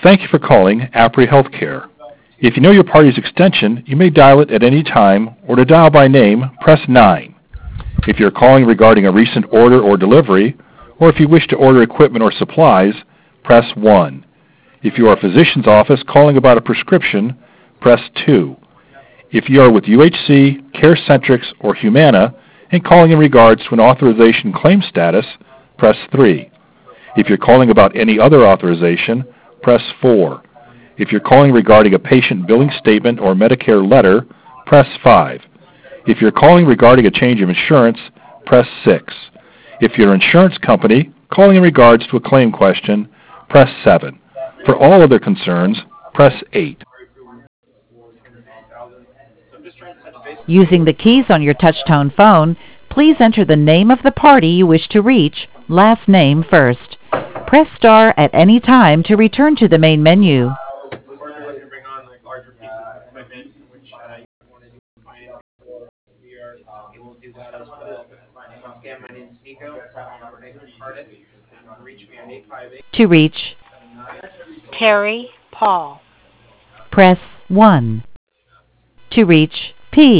Thank you for calling Apria Healthcare. If you know your party's extension, you may dial it at any time, or to dial by name, press 9. If you're calling regarding a recent order or delivery, or if you wish to order equipment or supplies, press 1. If you are a physician's office calling about a prescription, press 2. If you are with UHC, CareCentrix, or Humana and calling in regards to an authorization claim status, press 3. If you're calling about any other authorization, press 4. If you're calling regarding a patient billing statement or Medicare letter, press 5. If you're calling regarding a change of insurance, press 6. If you're an insurance company calling in regards to a claim question, press 7. For all other concerns, press 8. Using the keys on your touch-tone phone, please enter the name of the party you wish to reach, last name first. Press star at any time to return to the main menu. To reach Terry Paul, press 1. To reach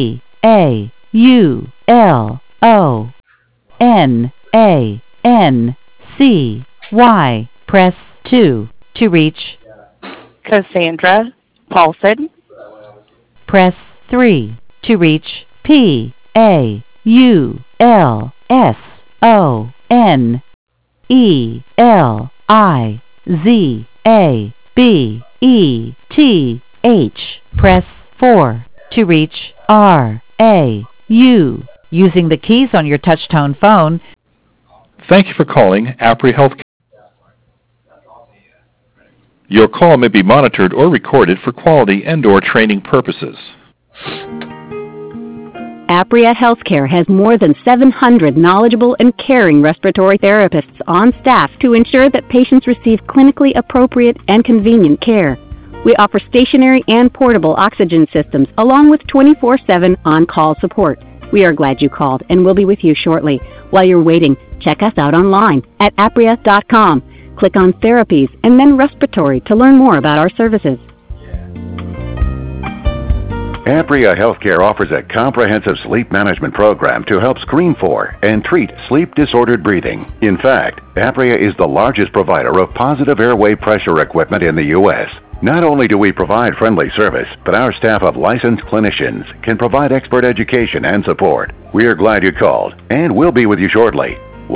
PAULONANCY, press 2. To reach Cassandra Paulson, press 3. To reach PAULSONELIZABETH, press 4. To reach RAU. Using the keys on your touch-tone phone, Thank you for calling Apria Healthcare. Your call may be monitored or recorded for quality and/or training purposes. Apria Healthcare has more than 700 knowledgeable and caring respiratory therapists on staff to ensure that patients receive clinically appropriate and convenient care. We offer stationary and portable oxygen systems along with 24/7 on-call support. We are glad you called and we'll be with you shortly. While you're waiting, check us out online at apria.com. Click on Therapies and then Respiratory to learn more about our services. Apria Healthcare offers a comprehensive sleep management program to help screen for and treat sleep-disordered breathing. In fact, Apria is the largest provider of positive airway pressure equipment in the U.S. Not only do we provide friendly service, but our staff of licensed clinicians can provide expert education and support. We are glad you called, and we'll be with you shortly.